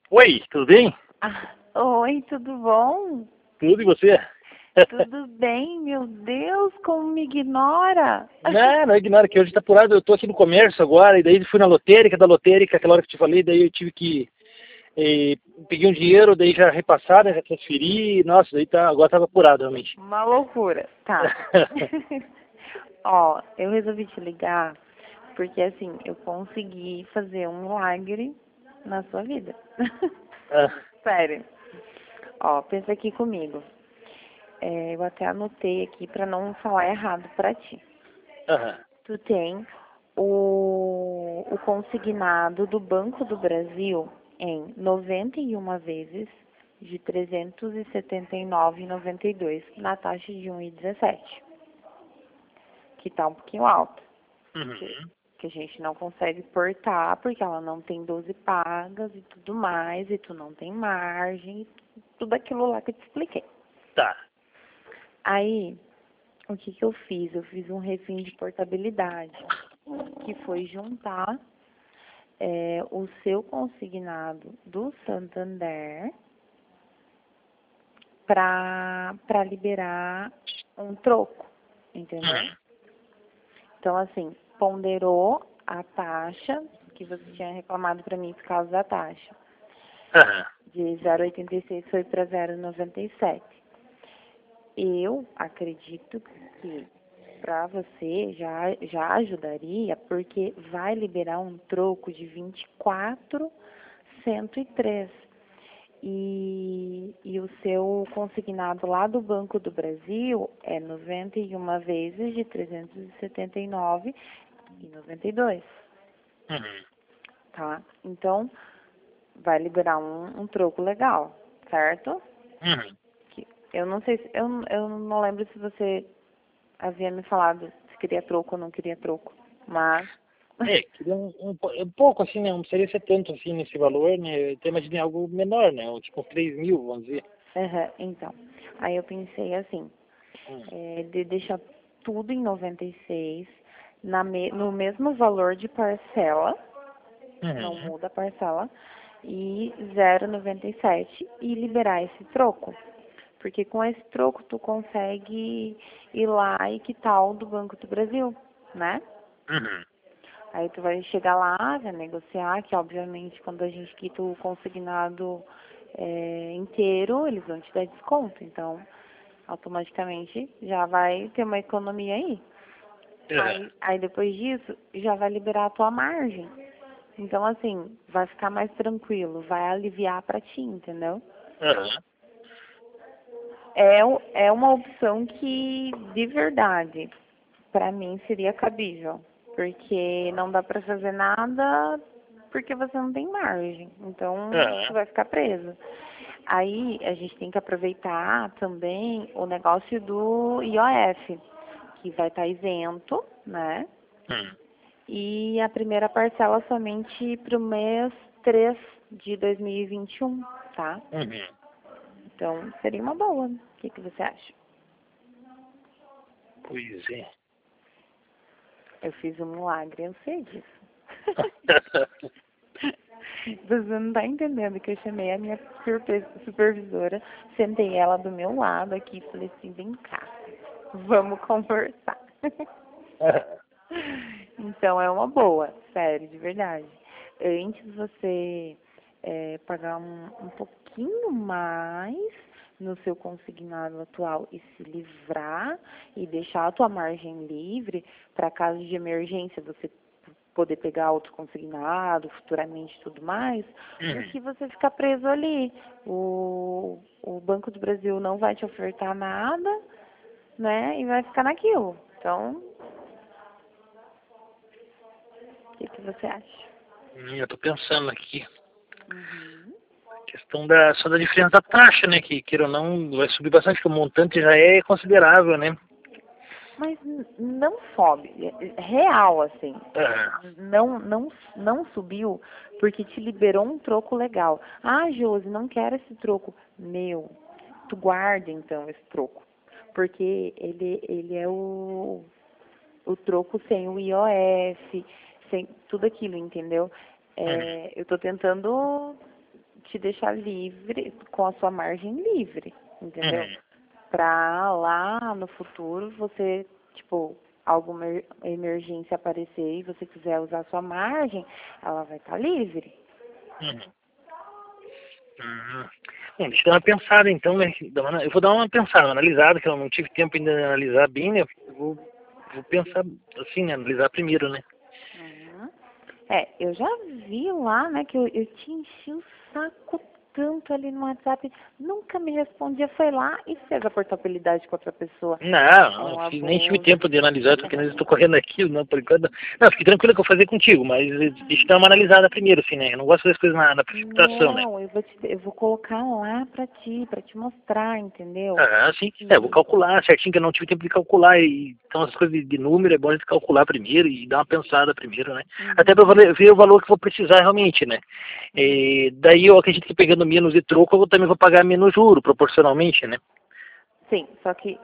Oi, tudo bem? Ah, oi, tudo bom? Tudo e você? Tudo bem? Meu Deus, como me ignora? Não ignora que hoje tá apurado, eu tô aqui no comércio agora, e daí fui na lotérica, da lotérica, aquela hora que eu te falei, daí eu tive que, peguei um dinheiro, daí já repassar, né, já transferi, nossa, daí tá, agora tava apurado realmente. Uma loucura. Tá. Ó, eu resolvi te ligar porque assim, eu consegui fazer um milagre na sua vida. Ah, Sério. Ó, pensa aqui comigo. Eu até anotei aqui pra não falar errado pra ti. aham, Tu tem o consignado do Banco do Brasil em 91 vezes de 379,92 na taxa de 1,17, que está um pouquinho alta, uhum, que a gente não consegue portar porque ela não tem 12 pagas e tudo mais, e tu não tem margem, tudo aquilo lá que eu te expliquei. tá, Aí, o que que eu fiz? Eu fiz um refim de portabilidade, que foi juntar o seu consignado do Santander para liberar um troco, entendeu? uhum, Então, assim, ponderou a taxa que você tinha reclamado para mim por causa da taxa. aham, De 0,86 foi para 0,97. Eu acredito que para você já ajudaria, porque vai liberar um troco de 24,103. E o seu consignado lá do Banco do Brasil é 91 vezes de 379,92, uhum, tá? Então, vai liberar um troco legal, certo? uhum. Que eu não sei se, eu não lembro se você havia me falado se queria troco ou não queria troco, mas Queria um pouco assim, né, não precisaria ser tanto assim nesse valor, né, eu até imaginei algo menor, né, tipo uns 3 mil, vamos dizer. então, aí eu pensei assim, Hum, de deixar tudo em 96, no mesmo valor de parcela, não Uhum, muda a parcela, e 0,97 e liberar esse troco. Porque com esse troco tu consegue ir lá e quitar o do Banco do Brasil, né? uhum, Aí tu vai chegar lá, vai negociar, que obviamente quando a gente quita o consignado inteiro, eles vão te dar desconto. Então, automaticamente já vai ter uma economia aí. aham, Aí depois disso, já vai liberar a tua margem. Então, assim, vai ficar mais tranquilo, vai aliviar pra ti, entendeu? aham. É uma opção que, de verdade, pra mim seria cabível. Porque não dá pra fazer nada porque você não tem margem. Então, tu Aham. vai ficar preso. Aí, a gente tem que aproveitar também o negócio do IOF, que vai estar isento, né? Hum. E a primeira parcela somente para o mês 3 de 2021, tá? Uhum. Então, seria uma boa. O que que você acha? Pois é. Eu fiz um milagre, eu sei disso. Você não tá entendendo que eu chamei a minha supervisora, sentei ela do meu lado aqui e falei assim, vem cá, vamos conversar. Aham. Então é uma boa, sério, de verdade. Antes você pagar um pouquinho mais no seu consignado atual e se livrar e deixar a tua margem livre para caso de emergência você poder pegar outro consignado futuramente e tudo mais, do Uhum. que você ficar preso ali. O Banco do Brasil não vai te ofertar nada, né? E vai ficar naquilo. Então, o que que você acha? Eu tô pensando aqui. Uhum. Questão só da diferença da taxa, né? Que, queira ou não, vai subir bastante, porque o montante já é considerável, né? Mas não sobe, real assim. Aham. Não subiu porque te liberou um troco legal. Ah, Josi, não quero esse troco. Meu, tu guarda então esse troco. Porque ele é o troco sem o IOF, sem tudo aquilo, entendeu? Uhum. Eu tô tentando te deixar livre, com a sua margem livre, entendeu? Uhum. Pra lá no futuro você, tipo, alguma emergência aparecer e você quiser usar a sua margem, ela vai estar livre. Uhum. Bom, deixa eu dar uma pensada então, né? Eu vou dar uma pensada, uma analisada, que eu não tive tempo ainda de analisar bem, né? Eu vou pensar assim, né? Analisar primeiro, né? Uhum. É, eu já vi lá, né, que eu te enchi o saco tanto ali no WhatsApp, nunca me respondia, foi lá e fez a portabilidade com outra pessoa. Não, É um nem tive abuso. tempo de analisar, porque eu estou correndo aqui, não, por enquanto. Não, fique tranquilo que eu vou fazer contigo, mas deixa eu dar uma analisada primeiro, assim, né? Eu não gosto de fazer as coisas na precipitação, né? Não, eu vou colocar lá pra te mostrar, entendeu? Ah, sim. Eu vou E, calcular certinho, que eu não tive tempo de calcular. Então, as coisas de número é bom a gente calcular primeiro e dar uma pensada primeiro, né? Até para uhum, ver o valor que eu vou precisar realmente, né? uhum. E daí eu acredito que pegando menos de troco, eu também vou pagar menos juro, proporcionalmente, né? Sim, só que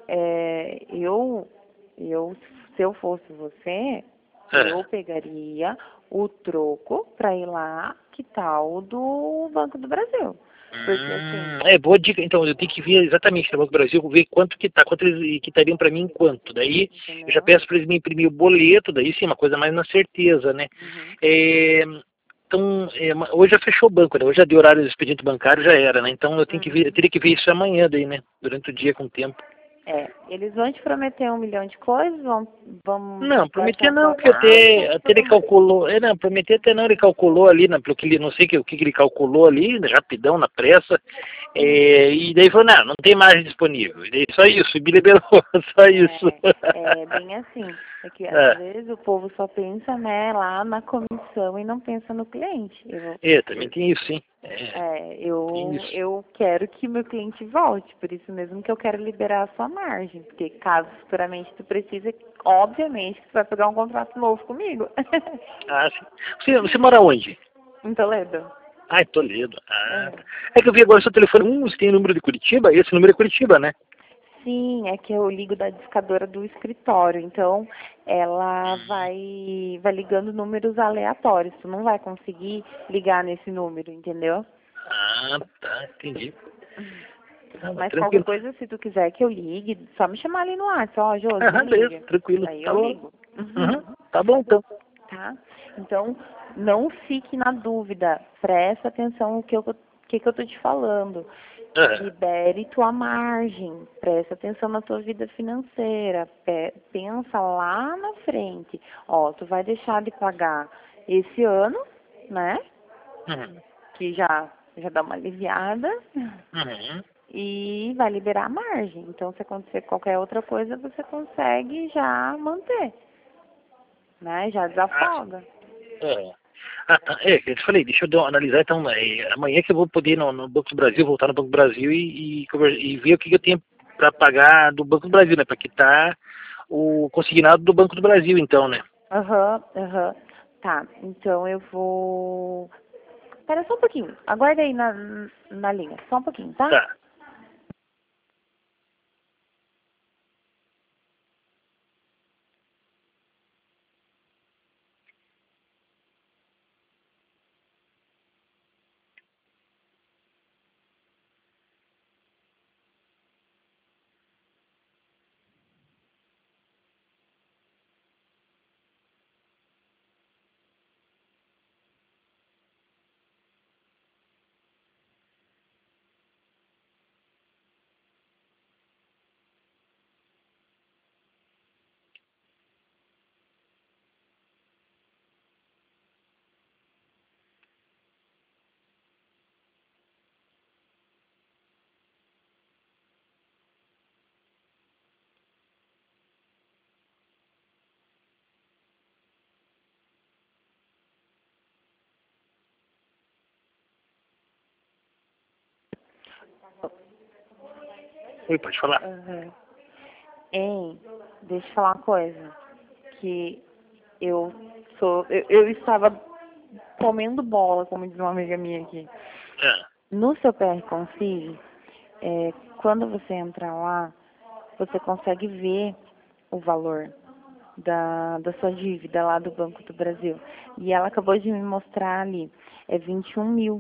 eu, se eu fosse você, eu É. pegaria o troco para ir lá, que tal do Banco do Brasil. Porque assim, É boa dica. Então, eu tenho que ver exatamente no Banco do Brasil, ver quanto que tá, quanto eles quitariam para mim em quanto. Daí, eu já entendeu? peço para eles me imprimir o boleto, daí sim, uma coisa mais na certeza, né? Uhum. É, então, hoje já fechou o banco, né? Hoje já deu horário do expediente bancário, já era, né? Então, eu tenho que ver, eu Uhum. teria que ver isso amanhã daí, né? Durante o dia com o tempo. É, eles vão te prometer 1 milhão de coisas, vão Não, vai prometer não, porque controlar e até ele tudo mais. calculou, não, prometer até não, ele calculou ali, pelo que ele, não sei o que ele calculou ali, rapidão, na pressa, e daí falou, não tem margem disponível, e daí só isso, e me liberou, só isso. É bem assim. É que às É, vezes o povo só pensa, né, lá na comissão e não pensa no cliente. também tem isso, sim, tem isso. Eu quero que meu cliente volte, por isso mesmo que eu quero liberar a sua margem, porque caso futuramente tu precise, obviamente que tu vai pegar um contrato novo comigo. Ah, sim. Você mora onde? Em Toledo. Ah, em Toledo. Ah, tá. É. É que eu vi agora o seu telefone, você tem número de Curitiba? Esse número é Curitiba, né? Sim, é que eu ligo da discadora do escritório, então ela vai ligando números aleatórios. Tu não vai conseguir ligar nesse número, entendeu? Ah, tá, entendi. Ah, mas Mas qualquer tranquilo. coisa, se tu quiser que eu ligue, só me chamar ali no WhatsApp, ó, Josi, me Aham, beleza, liga. tranquilo. Daí Tá eu bom. ligo. Uhum, tá bom então. Tá? Então, não fique na dúvida. Presta atenção no que eu tô te falando. Aham. Libere tua margem. Presta atenção na tua vida financeira. Pensa lá na frente. Ó, tu vai deixar de pagar esse ano, né? Uhum. Que já dá uma aliviada. Uhum. E vai liberar a margem. Então, se acontecer qualquer outra coisa, você consegue já manter, né? Já Ah, desafoga. é. Que eu te falei, deixa eu analisar então, amanhã que eu vou poder ir no Banco do Brasil, voltar no Banco do Brasil e ver o que eu tenho para pagar do Banco do Brasil, né? Para quitar o consignado do Banco do Brasil, então, né? Aham, aham. Tá, então eu vou. Espera só um pouquinho. Aguarda aí na linha. Só um pouquinho, tá? Tá. Oi, pode falar. Aham. Hein, deixa eu falar uma coisa. Que eu estava comendo bola, como diz uma amiga minha aqui. Ah, No seu PR Consigne, quando você entrar lá, você consegue ver o valor da sua dívida lá do Banco do Brasil. E ela acabou de me mostrar ali, é 21 mil.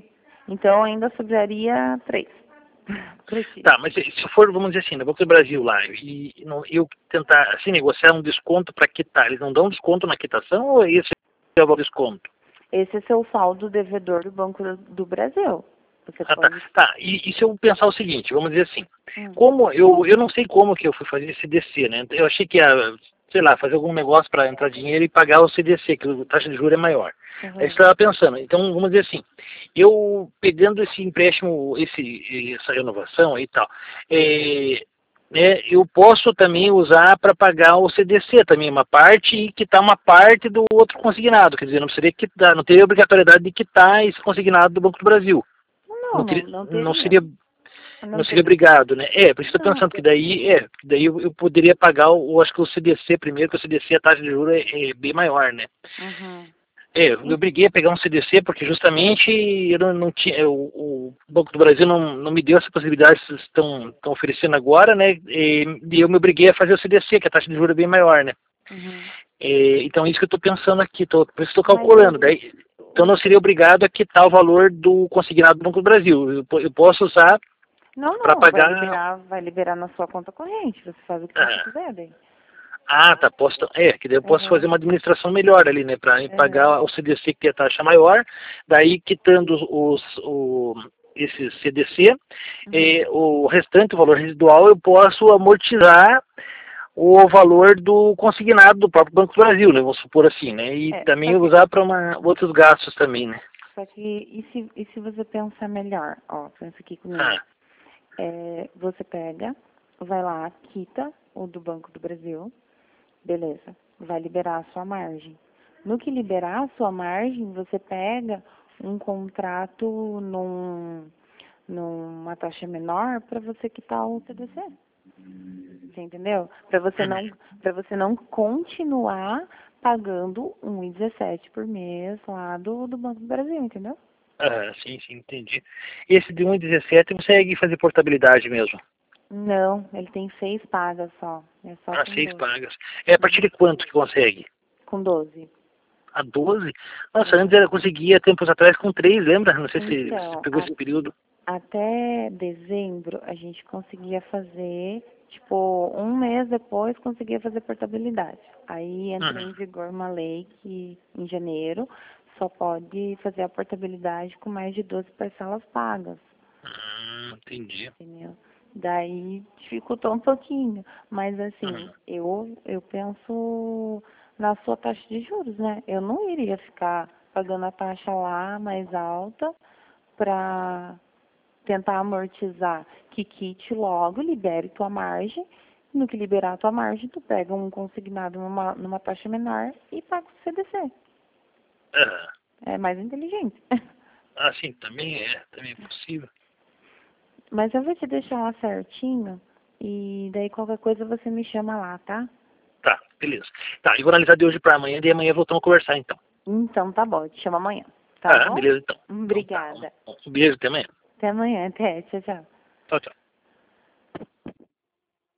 Então ainda sobraria 3. Tá, mas se for, vamos dizer assim, no Banco do Brasil lá, e eu tentar assim, negociar um desconto para quitar, eles não dão desconto na quitação ou esse é o desconto? Esse é seu saldo devedor do Banco do Brasil. Você Ah, pode... tá. E se eu pensar o seguinte, vamos dizer assim, Hum. como eu não sei como que eu fui fazer esse CDC, né? Eu achei que ia, sei lá, fazer algum negócio para entrar dinheiro e pagar o CDC, que a taxa de juros é maior. Aí eu estava pensando, então vamos dizer assim, eu pegando esse empréstimo, essa renovação e tal, né, eu posso também usar para pagar o CDC também, uma parte, e quitar uma parte do outro consignado, quer dizer, não precisaria quitar, não teria obrigatoriedade de quitar esse consignado do Banco do Brasil. Não Não teria. seria obrigado, né? Por isso estou Não. pensando que daí eu poderia pagar, acho que o CDC primeiro, que o CDC a taxa de juros é bem maior, né? Uhum. Eu briguei a pegar um CDC porque justamente eu não tinha, o Banco do Brasil não me deu essa possibilidade que vocês estão oferecendo agora, né? E eu me obriguei a fazer o CDC, que a taxa de juros é bem maior, né? Uhum. Então isso que eu estou pensando aqui, por isso estou calculando. Daí, então não seria obrigado a quitar o valor do consignado do Banco do Brasil. Eu posso usar para Não, pagar. vai liberar na sua conta corrente. Você faz o que você quiser daí. Tá. Que daí eu posso fazer Uhum. uma administração melhor ali, né? Para Uhum. pagar o CDC que tem a taxa maior, daí quitando esse CDC, Uhum. o restante, o valor residual, eu posso amortizar o valor do consignado do próprio Banco do Brasil, né? Vamos supor assim, né? E também usar para outros gastos também, né? Só que e se você pensar melhor? Ó, pensa aqui comigo. Ah, Você pega, vai lá, quita o do Banco do Brasil, beleza, vai liberar a sua margem. No que liberar a sua margem, você pega um contrato numa taxa menor para você quitar o CDC. Você entendeu? Para você não continuar pagando 1,17 por mês lá do Banco do Brasil, entendeu? sim, entendi. Esse de 1,17 consegue fazer portabilidade mesmo. Não, ele tem 6 pagas só. É só com 6 12. pagas. A partir de quanto que consegue? Com 12. A 12? Nossa, antes ela conseguia tempos atrás com 3, lembra? Não sei se você Então, pegou esse período. até dezembro a gente conseguia fazer, tipo, um mês depois conseguia fazer portabilidade. Aí entrou em vigor uma lei que em janeiro só pode fazer a portabilidade com mais de 12 parcelas pagas. Entendi. Entendeu? Daí dificultou um pouquinho, mas assim, eu penso na sua taxa de juros, né? Eu não iria ficar pagando a taxa lá mais alta para tentar amortizar, que quite logo, libere tua margem. No que liberar a tua margem, tu pega um consignado numa taxa menor e paga o CDC. É mais inteligente. Sim, também é possível. Mas eu vou te deixar lá certinho e daí qualquer coisa você me chama lá, tá? Tá, beleza. Tá, eu vou analisar de hoje para amanhã, e amanhã voltamos a conversar então. Então tá bom, eu te chamo amanhã. Tá bom? Beleza então. Então tá. Obrigada. Um beijo, até amanhã. Até amanhã, até. Tchau, tchau. Tchau, tchau.